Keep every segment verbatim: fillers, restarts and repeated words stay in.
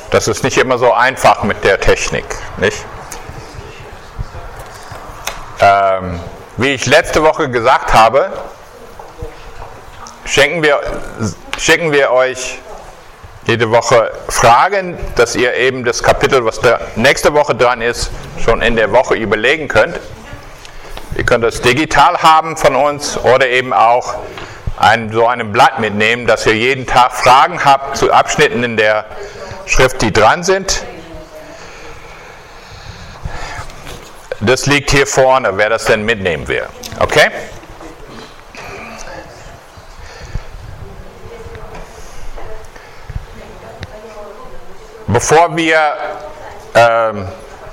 Das ist nicht immer so einfach mit der Technik, nicht? Ähm, wie ich letzte Woche gesagt habe, schenken wir, schicken wir euch jede Woche Fragen, dass ihr eben das Kapitel, was da nächste Woche dran ist, schon in der Woche überlegen könnt. Ihr könnt das digital haben von uns oder eben auch ein, so ein Blatt mitnehmen, dass ihr jeden Tag Fragen habt zu Abschnitten in der Schrift, die dran sind. Das liegt hier vorne, wer das denn mitnehmen will. Okay? Bevor wir ähm,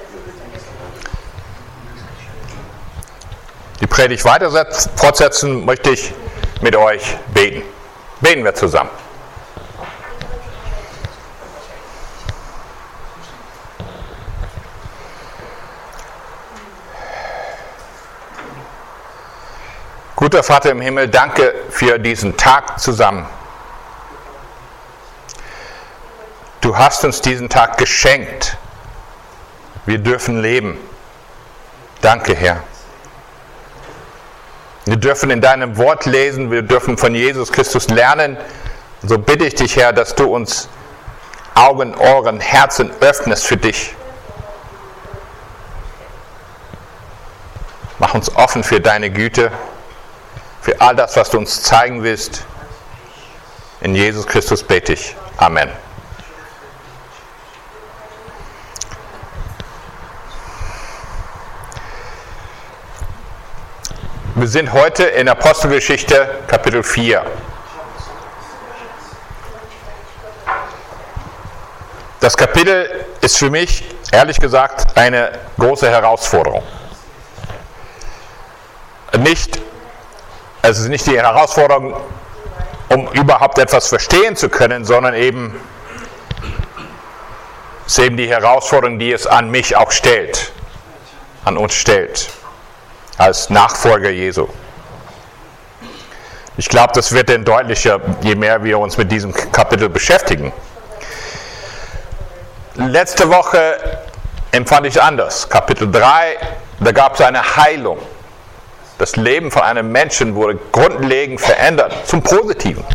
die Predigt weiter fortsetzen, möchte ich mit euch beten. Beten wir zusammen. Guter Vater im Himmel, danke für diesen Tag zusammen. Du hast uns diesen Tag geschenkt. Wir dürfen leben. Danke, Herr. Wir dürfen in deinem Wort lesen, wir dürfen von Jesus Christus lernen. Und so bitte ich dich, Herr, dass du uns Augen, Ohren, Herzen öffnest für dich. Mach uns offen für deine Güte, für all das, was du uns zeigen willst. In Jesus Christus bete ich. Amen. Wir sind heute in Apostelgeschichte Kapitel vier. Das Kapitel ist für mich, ehrlich gesagt, eine große Herausforderung. Nicht, es ist nicht die Herausforderung, um überhaupt etwas verstehen zu können, sondern eben, es ist eben die Herausforderung, die es an mich auch stellt, an uns stellt. Als Nachfolger Jesu. Ich glaube, das wird denn deutlicher, je mehr wir uns mit diesem Kapitel beschäftigen. Letzte Woche empfand ich anders. Kapitel drei, da gab es eine Heilung. Das Leben von einem Menschen wurde grundlegend verändert, zum Positiven.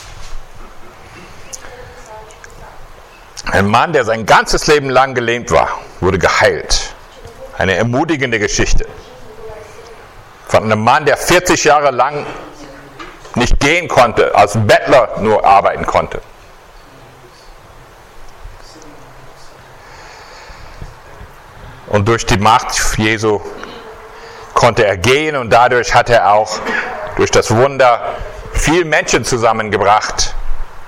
Ein Mann, der sein ganzes Leben lang gelähmt war, wurde geheilt. Eine ermutigende Geschichte. Von einem Mann, der vierzig Jahre lang nicht gehen konnte, als Bettler nur arbeiten konnte. Und durch die Macht Jesu konnte er gehen und dadurch hat er auch durch das Wunder viele Menschen zusammengebracht.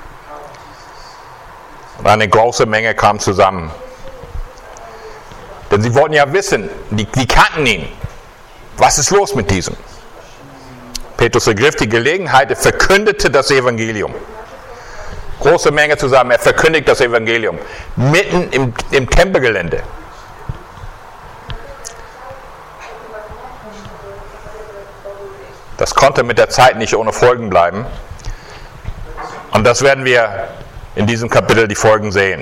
Und eine große Menge kam zusammen. Denn sie wollten ja wissen, die, die kannten ihn. Was ist los mit diesem? Petrus ergriff die Gelegenheit, er verkündete das Evangelium. Große Menge zusammen, er verkündigt das Evangelium. Mitten im, im Tempelgelände. Das konnte mit der Zeit nicht ohne Folgen bleiben. Und das werden wir in diesem Kapitel die Folgen sehen.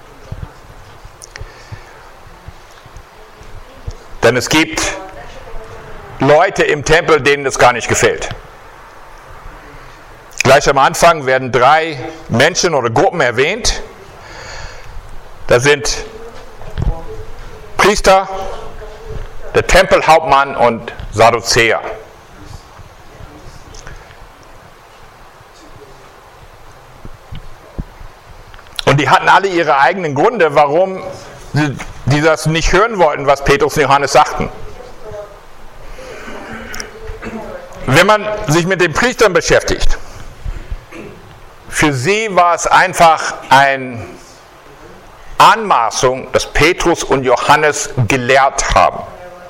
Denn es gibt Leute im Tempel, denen das gar nicht gefällt. Gleich am Anfang werden drei Menschen oder Gruppen erwähnt. Da sind Priester, der Tempelhauptmann und Sadduzäer. Und die hatten alle ihre eigenen Gründe, warum die das nicht hören wollten, was Petrus und Johannes sagten. Wenn man sich mit den Priestern beschäftigt, für sie war es einfach eine Anmaßung, dass Petrus und Johannes gelehrt haben.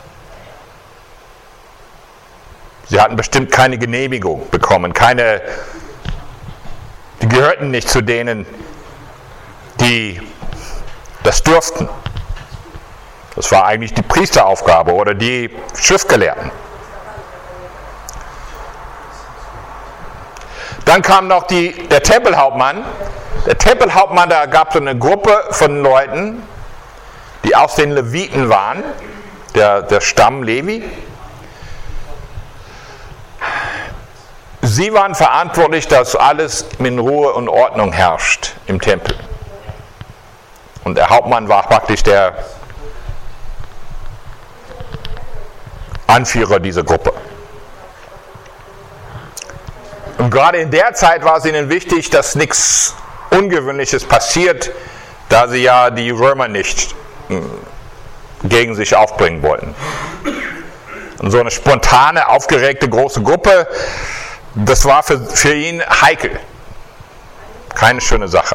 Sie hatten bestimmt keine Genehmigung bekommen, keine, die gehörten nicht zu denen, die das durften. Das war eigentlich die Priesteraufgabe oder die Schriftgelehrten. Dann Dann kam noch die, der Tempelhauptmann. Der Tempelhauptmann, da gab es so eine Gruppe von Leuten, die aus den Leviten waren, der, der Stamm Levi. Sie waren verantwortlich, dass alles in Ruhe und Ordnung herrscht im Tempel. Und der Hauptmann war praktisch der Anführer dieser Gruppe. Und gerade in der Zeit war es ihnen wichtig, dass nichts Ungewöhnliches passiert, da sie ja die Römer nicht gegen sich aufbringen wollten. Und so eine spontane, aufgeregte, große Gruppe, das war für, für ihn heikel. Keine schöne Sache.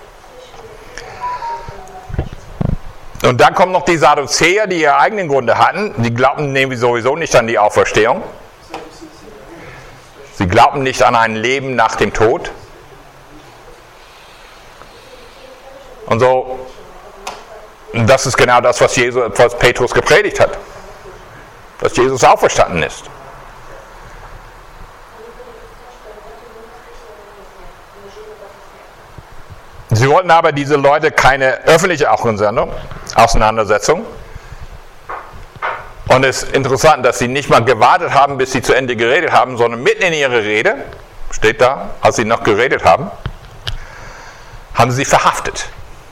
Und dann kommen noch die Sadduzäer, die ihre eigenen Gründe hatten. Die glaubten nämlich sowieso nicht an die Auferstehung. Sie glaubten nicht an ein Leben nach dem Tod. Und so, das ist genau das, was, Jesus, was Petrus gepredigt hat. Dass Jesus auferstanden ist. Sie wollten aber diese Leute keine öffentliche Auseinandersetzung. Und es ist interessant, dass sie nicht mal gewartet haben, bis sie zu Ende geredet haben, sondern mitten in ihrer Rede, steht da, als sie noch geredet haben, haben sie verhaftet.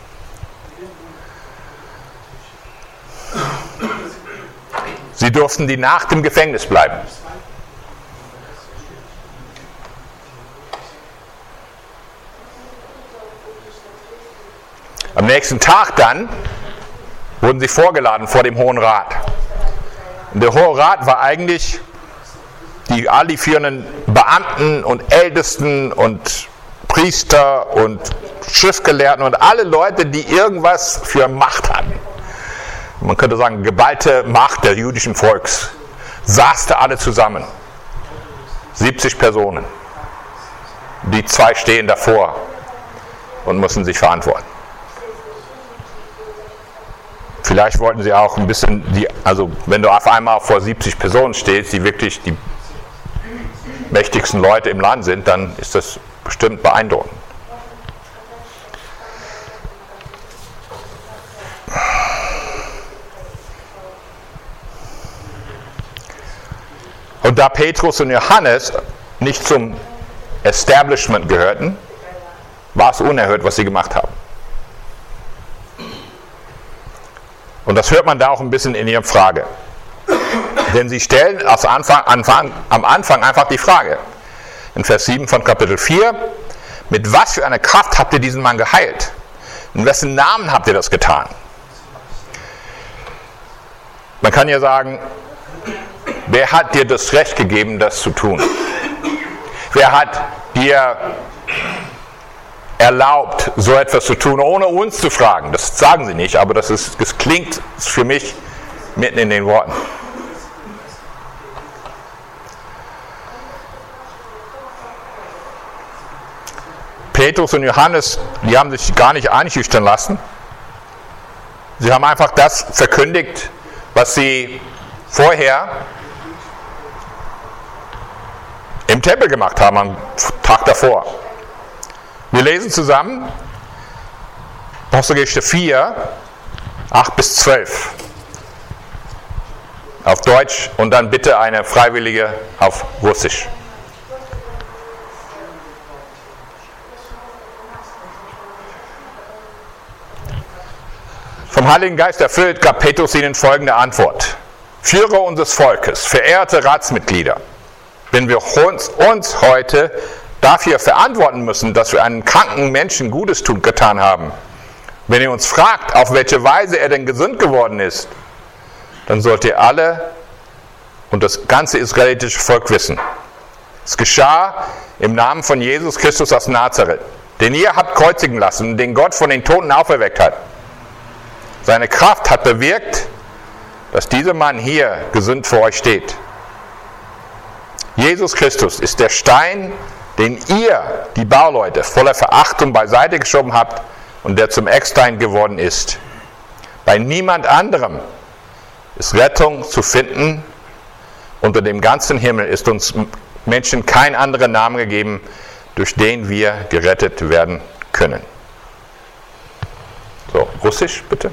Sie durften die Nacht im Gefängnis bleiben. Am nächsten Tag dann wurden sie vorgeladen vor dem Hohen Rat. Und der Hohe Rat war eigentlich die all die führenden Beamten und Ältesten und Priester und Schriftgelehrten und alle Leute, die irgendwas für Macht hatten. Man könnte sagen, geballte Macht des jüdischen Volks. Saß da alle zusammen. siebzig Personen. Die zwei stehen davor und müssen sich verantworten. Vielleicht wollten sie auch ein bisschen, die, also wenn du auf einmal vor siebzig Personen stehst, die wirklich die mächtigsten Leute im Land sind, dann ist das bestimmt beeindruckend. Und da Petrus und Johannes nicht zum Establishment gehörten, war es unerhört, was sie gemacht haben. Und das hört man da auch ein bisschen in ihrer Frage. Denn sie stellen aus Anfang, Anfang, am Anfang einfach die Frage. In Vers sieben von Kapitel vier, mit was für einer Kraft habt ihr diesen Mann geheilt? In wessen Namen habt ihr das getan? Man kann ja sagen, wer hat dir das Recht gegeben, das zu tun? Wer hat dir erlaubt, so etwas zu tun, ohne uns zu fragen? Das sagen sie nicht, aber das, ist, das klingt für mich mitten in den Worten. Petrus und Johannes, die haben sich gar nicht einschüchtern lassen. Sie haben einfach das verkündigt, was sie vorher im Tempel gemacht haben, am Tag davor. Wir lesen zusammen Apostelgeschichte vier, acht bis zwölf. Auf Deutsch und dann bitte eine Freiwillige auf Russisch. Vom Heiligen Geist erfüllt, gab Petrus ihnen folgende Antwort. Führer unseres Volkes, verehrte Ratsmitglieder, wenn wir uns, uns heute dafür verantworten müssen, dass wir einem kranken Menschen Gutes tun, getan haben, wenn ihr uns fragt, auf welche Weise er denn gesund geworden ist, dann sollt ihr alle und das ganze israelitische Volk wissen. Es geschah im Namen von Jesus Christus aus Nazareth, den ihr habt kreuzigen lassen und den Gott von den Toten auferweckt hat. Seine Kraft hat bewirkt, dass dieser Mann hier gesund vor euch steht. Jesus Christus ist der Stein, den ihr, die Bauleute, voller Verachtung beiseite geschoben habt und der zum Eckstein geworden ist. Bei niemand anderem ist Rettung zu finden. Unter dem ganzen Himmel ist uns Menschen kein anderer Name gegeben, durch den wir gerettet werden können. So, Russisch bitte.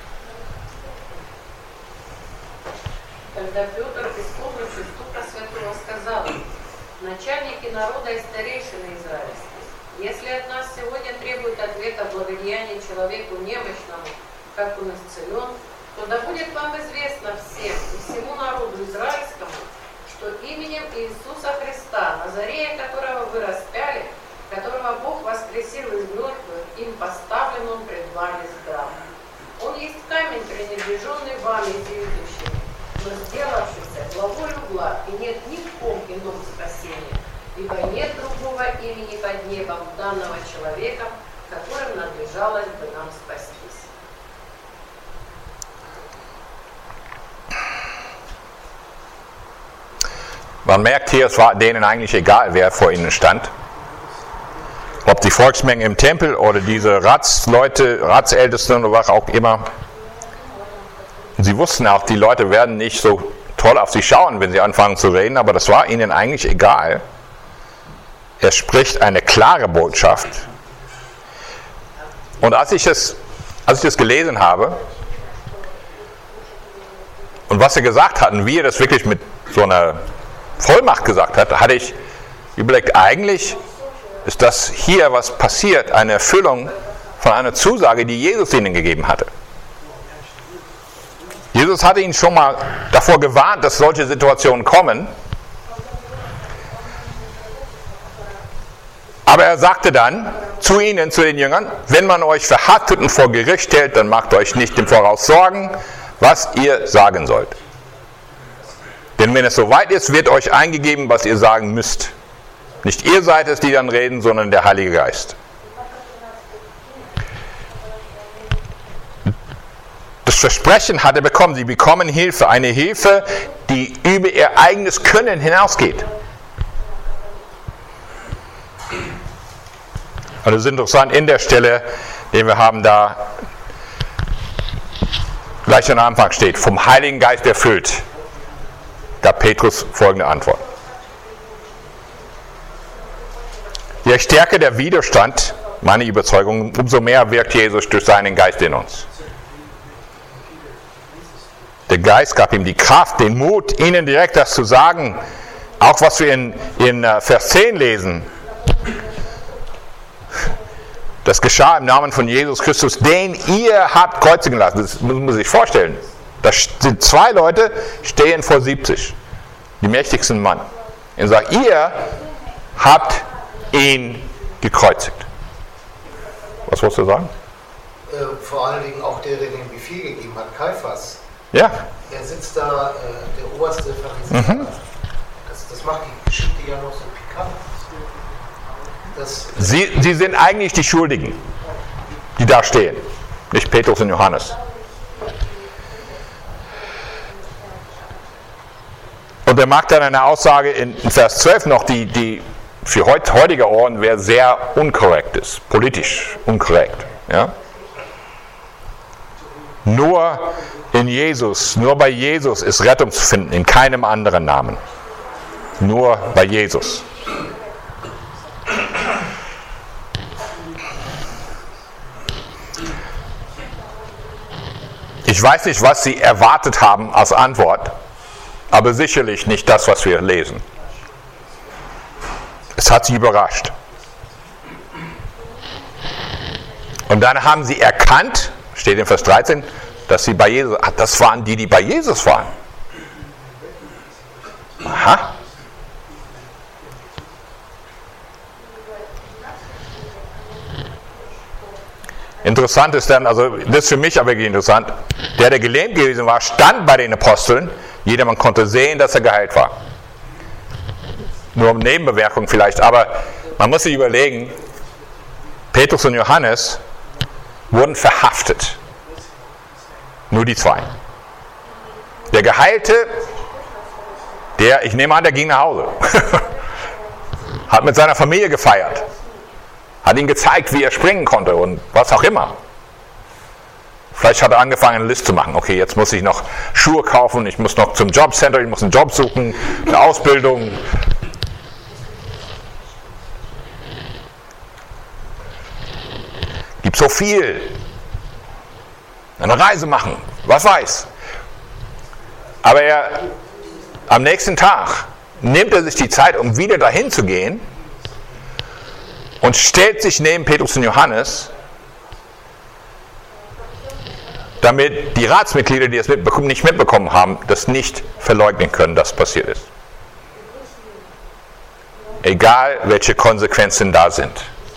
Когда Петр, исполнившись Духа Святого, сказал: начальники народа и старейшины израильские, если от нас сегодня требуют ответа благодеяния человеку немощному, как он исцелен, то да будет вам известно всем и всему народу израильскому, что именем Иисуса Христа, Назарея, которого вы распяли, которого Бог воскресил из мертвых, им поставлен он пред вами здрав. Он есть камень, пренебреженный вами изъедущими, но сделавшийся главой угла, и нет ни в ком ином спасения, ибо нет другого имени под небом, данного человеком, которым надлежалось бы нам спастись. Man merkt hier, es war denen eigentlich egal, wer vor ihnen stand. Ob die Volksmenge im Tempel oder diese Ratsleute, Ratsältesten oder was auch immer. Und sie wussten auch, die Leute werden nicht so toll auf sie schauen, wenn sie anfangen zu reden, aber das war ihnen eigentlich egal. Er spricht eine klare Botschaft. Und als ich es, als ich das gelesen habe und was er gesagt hat und wie er das wirklich mit so einer Vollmacht gesagt hat, hatte ich überlegt, eigentlich ist das hier, was passiert, eine Erfüllung von einer Zusage, die Jesus ihnen gegeben hatte. Jesus hatte ihn schon mal davor gewarnt, dass solche Situationen kommen. Aber er sagte dann zu ihnen, zu den Jüngern, wenn man euch verhaftet und vor Gericht stellt, dann macht euch nicht im Voraus Sorgen, was ihr sagen sollt. Denn wenn es soweit ist, wird euch eingegeben, was ihr sagen müsst. Nicht ihr seid es, die dann reden, sondern der Heilige Geist. Das Versprechen hat er bekommen, sie bekommen Hilfe, eine Hilfe, die über ihr eigenes Können hinausgeht. Und das ist interessant, in der Stelle, die wir haben da, gleich am Anfang steht, vom Heiligen Geist erfüllt, gab Petrus folgende Antwort. Je stärker der Widerstand, meine Überzeugung, umso mehr wirkt Jesus durch seinen Geist in uns. Der Geist gab ihm die Kraft, den Mut, ihnen direkt das zu sagen, auch was wir in, in Vers zehn lesen. Das geschah im Namen von Jesus Christus, den ihr habt kreuzigen lassen. Das muss man sich vorstellen. Da sind zwei Leute, stehen vor siebzig, die mächtigsten Mann. Und sagt, ihr habt ihn gekreuzigt. Was wolltest du sagen? Äh, vor allen Dingen auch der, der den Befehl gegeben hat, Kaiphas. Ja. Er sitzt da, äh, der oberste Pharisäer. Mhm. Das, das macht die Geschichte ja noch so pikant. Das, Sie, sie sind eigentlich die Schuldigen, die da stehen. Nicht Petrus und Johannes. Und er macht dann eine Aussage in Vers zwölf noch, die, die für heut, heutige Ohren wäre sehr unkorrekt ist, politisch unkorrekt. Ja? Nur in Jesus, nur bei Jesus ist Rettung zu finden, in keinem anderen Namen. Nur bei Jesus. Ich weiß nicht, was Sie erwartet haben als Antwort, aber sicherlich nicht das, was wir lesen. Es hat Sie überrascht. Und dann haben Sie erkannt, steht in Vers dreizehn, dass Sie bei Jesus, ach, das waren die, die bei Jesus waren. Aha. Interessant ist dann, also das ist für mich aber wirklich interessant, der, der gelähmt gewesen war, stand bei den Aposteln, jedermann konnte sehen, dass er geheilt war. Nur um Nebenbemerkung vielleicht, aber man muss sich überlegen, Petrus und Johannes wurden verhaftet. Nur die zwei. Der Geheilte, der, ich nehme an, der ging nach Hause. Hat mit seiner Familie gefeiert. Hat ihm gezeigt, wie er springen konnte und was auch immer. Vielleicht hat er angefangen, eine Liste zu machen. Okay, jetzt muss ich noch Schuhe kaufen, ich muss noch zum Jobcenter, ich muss einen Job suchen, eine Ausbildung. so viel. Eine Reise machen, was weiß. Aber er, am nächsten Tag nimmt er sich die Zeit, um wieder dahin zu gehen und stellt sich neben Petrus und Johannes, damit die Ratsmitglieder, die es mitbekommen, nicht mitbekommen haben, das nicht verleugnen können, dass passiert ist. Egal, welche Konsequenzen da sind.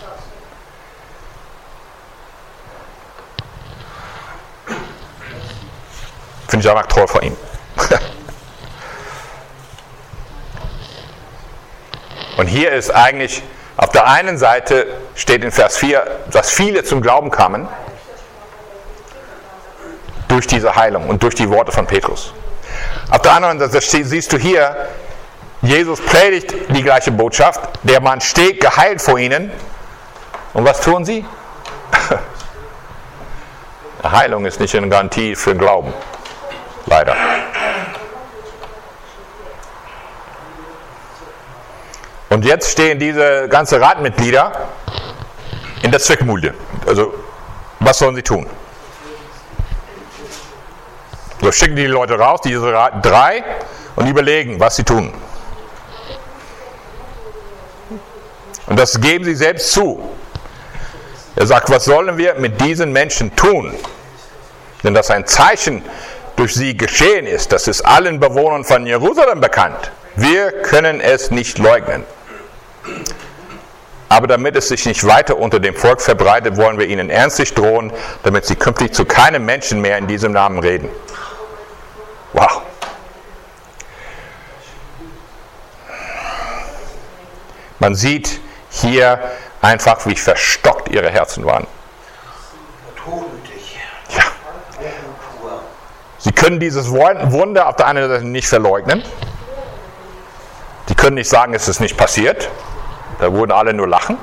Finde ich einfach toll von ihm. Und hier ist eigentlich, auf der einen Seite steht in Vers vier, dass viele zum Glauben kamen durch diese Heilung und durch die Worte von Petrus. Auf der anderen Seite siehst du hier, Jesus predigt die gleiche Botschaft, der Mann steht geheilt vor ihnen. Und was tun sie? Heilung ist nicht eine Garantie für Glauben. Leider. Und jetzt stehen diese ganzen Ratmitglieder in der Zwickmühle. Also, was sollen sie tun? So schicken die Leute raus, diese drei, und überlegen, was sie tun. Und das geben sie selbst zu. Er sagt, was sollen wir mit diesen Menschen tun? Denn dass ein Zeichen durch sie geschehen ist, das ist allen Bewohnern von Jerusalem bekannt. Wir können es nicht leugnen. Aber damit es sich nicht weiter unter dem Volk verbreitet, wollen wir ihnen ernstlich drohen, damit sie künftig zu keinem Menschen mehr in diesem Namen reden. Wow. Man sieht hier einfach, wie verstockt ihre Herzen waren. Ja. Sie können dieses Wunder auf der einen Seite nicht verleugnen. Sie können nicht sagen, es ist nicht passiert. Da würden alle nur lachen.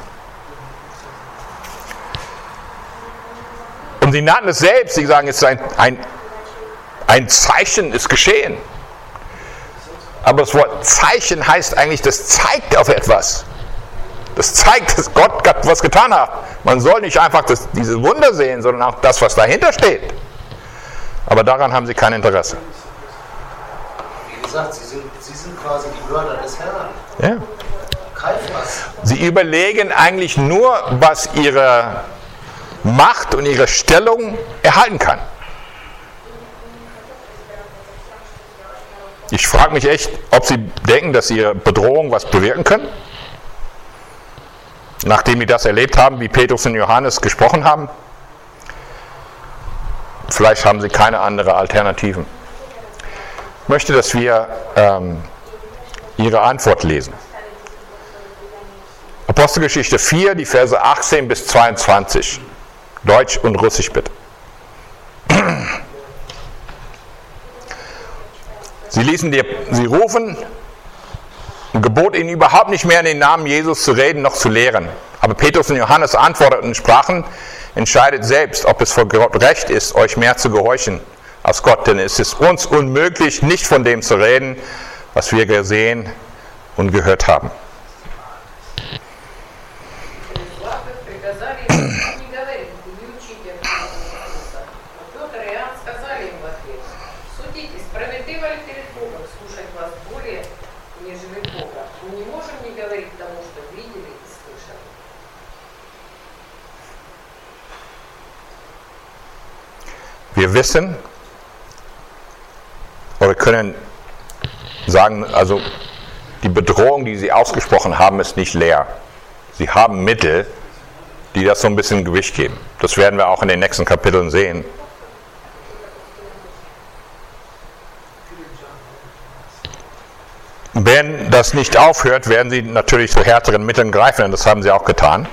Und sie nannten es selbst. Sie sagen, es ist ein, ein, ein Zeichen, ist geschehen. Aber das Wort Zeichen heißt eigentlich, das zeigt auf etwas. Das zeigt, dass Gott was getan hat. Man soll nicht einfach das, dieses Wunder sehen, sondern auch das, was dahinter steht. Aber daran haben sie kein Interesse. Wie gesagt, sie sind, sie sind quasi die Mörder des Herrn. Ja. Kaiphas. Sie überlegen eigentlich nur, was ihre Macht und ihre Stellung erhalten kann. Ich frage mich echt, ob sie denken, dass ihre Bedrohung was bewirken können. Nachdem sie das erlebt haben, wie Petrus und Johannes gesprochen haben. Vielleicht haben sie keine andere Alternativen. Ich möchte, dass wir ähm, ihre Antwort lesen. Apostelgeschichte vier, die Verse achtzehn bis zweiundzwanzig. Deutsch und Russisch bitte. Sie ließen die, sie rufen und gebot ihnen überhaupt nicht mehr in den Namen Jesus zu reden noch zu lehren. Aber Petrus und Johannes antworteten und sprachen, entscheidet selbst, ob es vor Gott recht ist, euch mehr zu gehorchen als Gott, denn es ist uns unmöglich, nicht von dem zu reden, was wir gesehen und gehört haben. Wir wissen, oder können sagen, also die Bedrohung, die sie ausgesprochen haben, ist nicht leer. Sie haben Mittel, die das so ein bisschen Gewicht geben. Das werden wir auch in den nächsten Kapiteln sehen. Wenn das nicht aufhört, werden sie natürlich zu härteren Mitteln greifen, und das haben sie auch getan.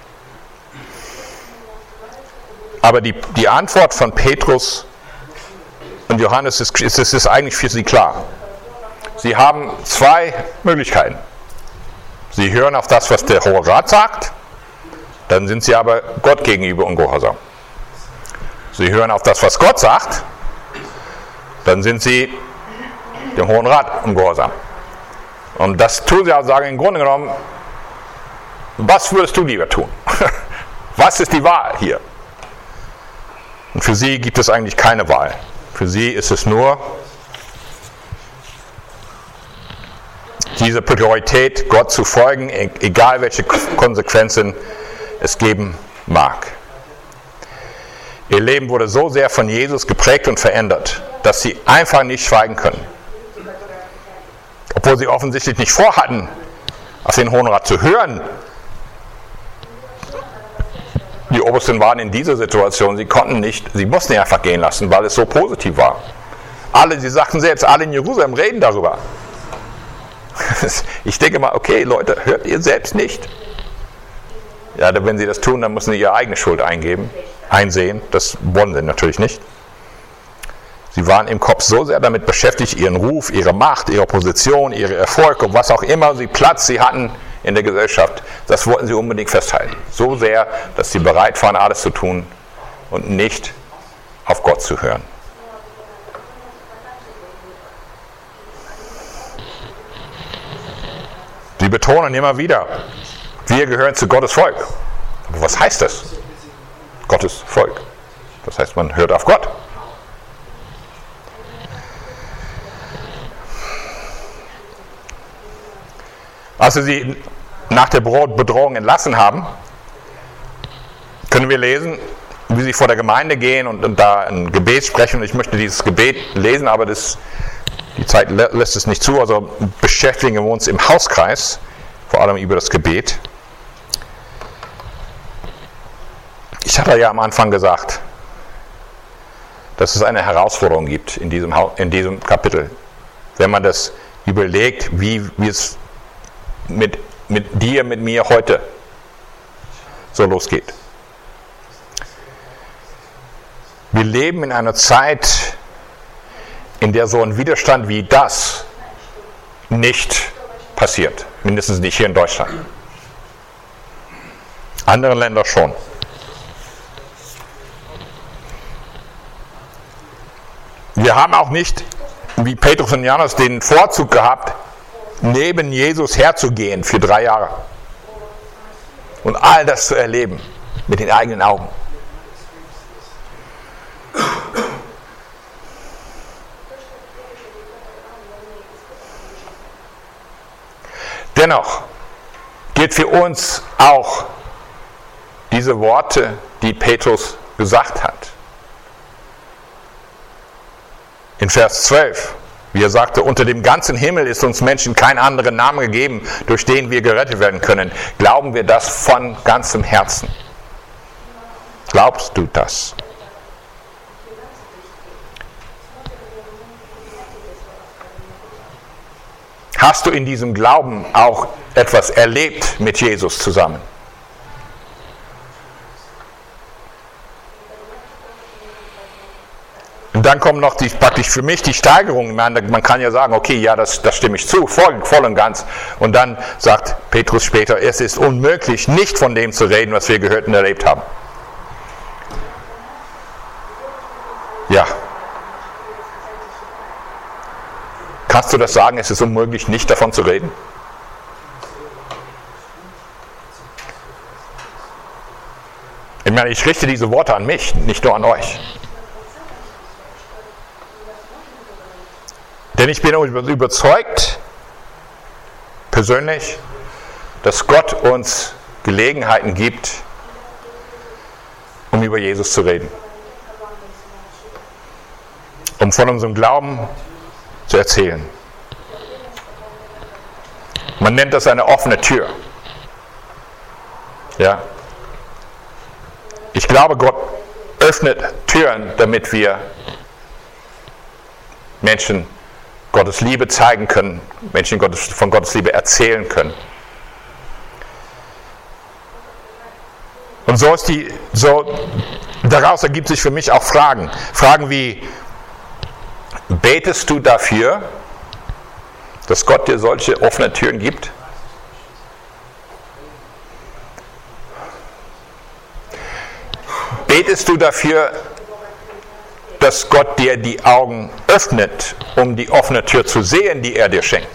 Aber die, die Antwort von Petrus und Johannes ist, ist, ist eigentlich für sie klar. Sie haben zwei Möglichkeiten. Sie hören auf das, was der Hohe Rat sagt, dann sind sie aber Gott gegenüber ungehorsam. Sie hören auf das, was Gott sagt, dann sind sie dem Hohen Rat ungehorsam. Und das tun sie also, sagen im Grunde genommen, was würdest du lieber tun? Was ist die Wahl hier? Und für sie gibt es eigentlich keine Wahl. Für sie ist es nur diese Priorität, Gott zu folgen, egal welche Konsequenzen es geben mag. Ihr Leben wurde so sehr von Jesus geprägt und verändert, dass sie einfach nicht schweigen können. Obwohl sie offensichtlich nicht vorhatten, auf den Hohen Rat zu hören. Die Obersten waren in dieser Situation, sie konnten nicht, sie mussten ihn einfach gehen lassen, weil es so positiv war. Alle, sie sagten selbst, alle in Jerusalem reden darüber. Ich denke mal, okay Leute, hört ihr selbst nicht? Ja, wenn sie das tun, dann müssen sie ihre eigene Schuld eingeben, einsehen. Das wollen sie natürlich nicht. Sie waren im Kopf so sehr damit beschäftigt, ihren Ruf, ihre Macht, ihre Position, ihre Erfolge und was auch immer sie Platz sie hatten in der Gesellschaft, das wollten sie unbedingt festhalten. So sehr, dass sie bereit waren, alles zu tun und nicht auf Gott zu hören. Sie betonen immer wieder, wir gehören zu Gottes Volk. Aber was heißt das? Gottes Volk. Das heißt, man hört auf Gott. Als sie sie nach der Bedrohung entlassen haben, können wir lesen, wie sie vor der Gemeinde gehen und, und da ein Gebet sprechen. Und ich möchte dieses Gebet lesen, aber das, die Zeit lässt es nicht zu. Also beschäftigen wir uns im Hauskreis, vor allem über das Gebet. Ich hatte ja am Anfang gesagt, dass es eine Herausforderung gibt in diesem, in diesem Kapitel. Wenn man das überlegt, wie, wie es mit, mit dir, mit mir heute so losgeht. Wir leben in einer Zeit, in der so ein Widerstand wie das nicht passiert. Mindestens nicht hier in Deutschland. Andere Länder schon. Wir haben auch nicht, wie Petrus und Johannes, den Vorzug gehabt, neben Jesus herzugehen für drei Jahre. Und all das zu erleben mit den eigenen Augen. Dennoch gilt für uns auch diese Worte, die Petrus gesagt hat. In Vers zwölf, wie er sagte, unter dem ganzen Himmel ist uns Menschen kein anderer Name gegeben, durch den wir gerettet werden können. Glauben wir das von ganzem Herzen? Glaubst du das? Hast du in diesem Glauben auch etwas erlebt mit Jesus zusammen? Und dann kommt noch die, praktisch für mich die Steigerung. Man, man kann ja sagen, okay, ja, das, das stimme ich zu, voll, voll und ganz. Und dann sagt Petrus später, es ist unmöglich, nicht von dem zu reden, was wir gehört und erlebt haben. Ja. Kannst du das sagen, es ist unmöglich, nicht davon zu reden? Ich meine, ich richte diese Worte an mich, nicht nur an euch. Denn ich bin überzeugt, persönlich, dass Gott uns Gelegenheiten gibt, um über Jesus zu reden. Um von unserem Glauben zu erzählen. Man nennt das eine offene Tür. Ja. Ich glaube, Gott öffnet Türen, damit wir Menschen Gottes Liebe zeigen können, Menschen Gottes, von Gottes Liebe erzählen können. Und so ist die, so daraus ergibt sich für mich auch Fragen. Fragen wie: Betest du dafür, dass Gott dir solche offene Türen gibt? Betest du dafür, dass Gott dir die Augen öffnet, um die offene Tür zu sehen, die er dir schenkt?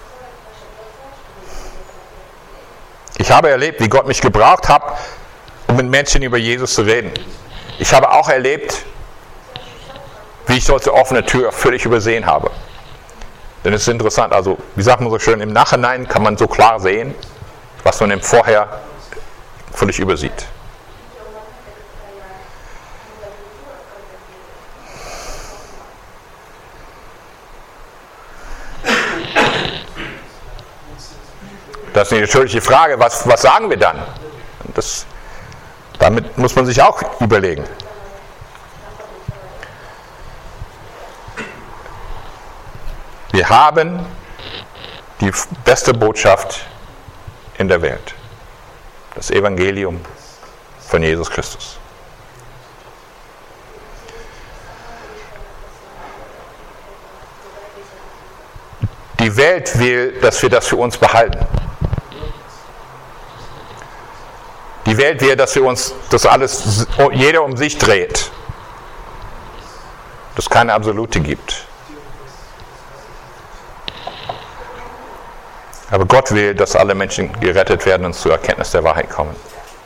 Ich habe erlebt, wie Gott mich gebraucht hat, um mit Menschen über Jesus zu reden. Ich habe auch erlebt, wie ich solche offene Tür völlig übersehen habe. Denn es ist interessant, also wie sagt man so schön, im Nachhinein kann man so klar sehen, was man im Vorher völlig übersieht. Das ist natürlich die Frage, was, was sagen wir dann? Das, damit muss man sich auch überlegen. Wir haben die beste Botschaft in der Welt. Das Evangelium von Jesus Christus. Die Welt will, dass wir das für uns behalten. Die Welt will, dass wir uns das alles, jeder um sich dreht. Dass es keine Absolute gibt. Aber Gott will, dass alle Menschen gerettet werden und zur Erkenntnis der Wahrheit kommen.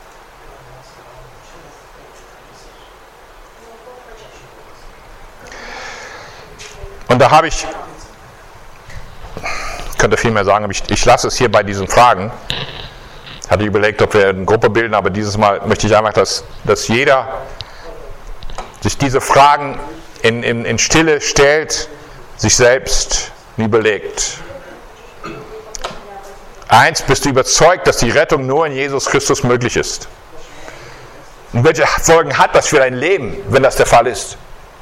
Und da habe ich, ich könnte viel mehr sagen, aber ich, ich lasse es hier bei diesen Fragen. Hatte überlegt, ob wir eine Gruppe bilden, aber dieses Mal möchte ich einfach, dass, dass jeder sich diese Fragen in, in, in Stille stellt, sich selbst überlegt. Eins, bist du überzeugt, dass die Rettung nur in Jesus Christus möglich ist? Und welche Folgen hat das für dein Leben, wenn das der Fall ist?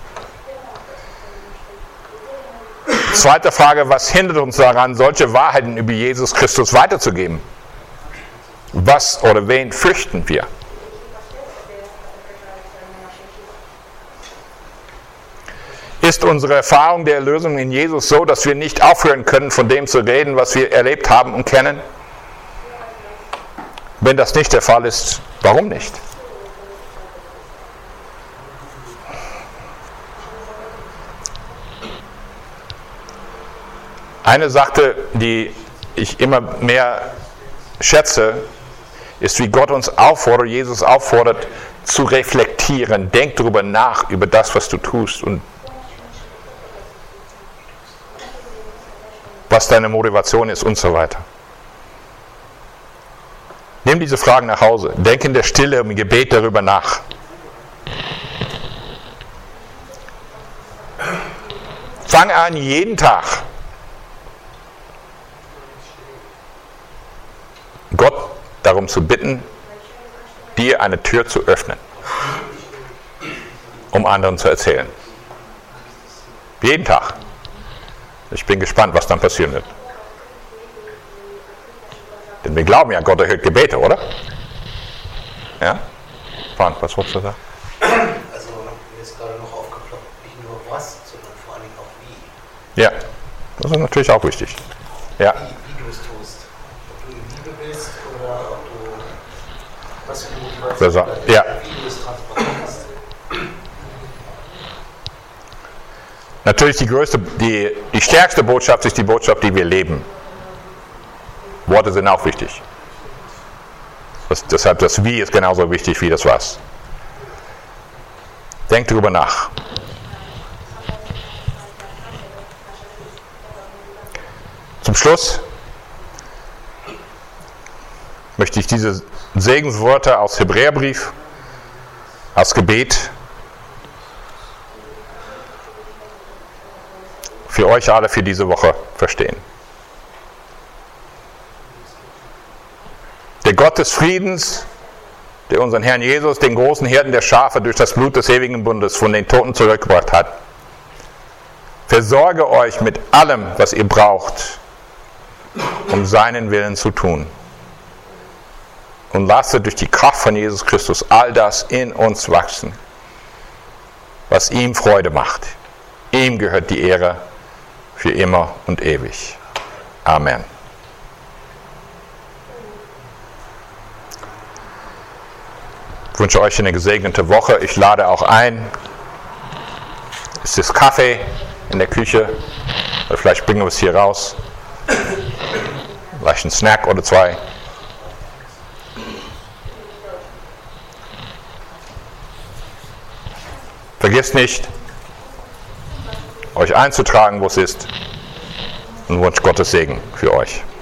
Zweite Frage, was hindert uns daran, solche Wahrheiten über Jesus Christus weiterzugeben? Was oder wen fürchten wir? Ist unsere Erfahrung der Erlösung in Jesus so, dass wir nicht aufhören können, von dem zu reden, was wir erlebt haben und kennen? Wenn das nicht der Fall ist, warum nicht? Eine Sache, die ich immer mehr schätze, ist, wie Gott uns auffordert, Jesus auffordert, zu reflektieren. Denk darüber nach, über das, was du tust und was deine Motivation ist und so weiter. Nimm diese Fragen nach Hause. Denk in der Stille im Gebet darüber nach. Fang an, jeden Tag Gott darum zu bitten, dir eine Tür zu öffnen, um anderen zu erzählen. Jeden Tag. Ich bin gespannt, was dann passieren wird. Denn wir glauben ja, Gott erhört Gebete, oder? Ja? Frank, was wolltest du sagen? Also, mir ist gerade noch aufgeploppt, nicht nur was, sondern vor allem auch wie. Ja, das ist natürlich auch wichtig. Ja. Wie, wie du es tust. Ob du in Liebe bist oder ob du was für eine Motivation hast, ja. Wie du es transportierst. Natürlich die größte, die, die stärkste Botschaft ist die Botschaft, die wir leben. Worte sind auch wichtig. Das, deshalb das Wie ist genauso wichtig wie das Was. Denk darüber nach. Zum Schluss möchte ich diese Segensworte aus Hebräerbrief, aus Gebet für euch alle für diese Woche verstehen. Der Gott des Friedens, der unseren Herrn Jesus, den großen Hirten der Schafe, durch das Blut des ewigen Bundes von den Toten zurückgebracht hat, versorge euch mit allem, was ihr braucht, um seinen Willen zu tun. Und lasst durch die Kraft von Jesus Christus all das in uns wachsen, was ihm Freude macht. Ihm gehört die Ehre für immer und ewig. Amen. Ich wünsche euch eine gesegnete Woche. Ich lade auch ein. Es ist Kaffee in der Küche. Oder vielleicht bringen wir es hier raus. Vielleicht ein Snack oder zwei. Vergesst nicht, euch einzutragen, wo es ist. Und wünsche Gottes Segen für euch.